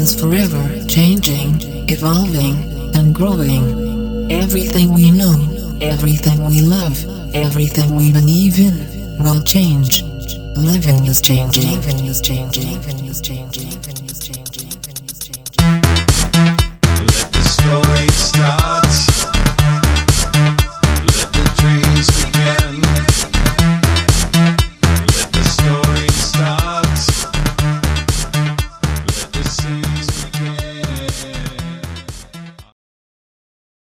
is forever changing, evolving, and growing. Everything we know, everything we love, everything we believe in will change. Living is changing. Living is changing. Living is changing. Living is changing.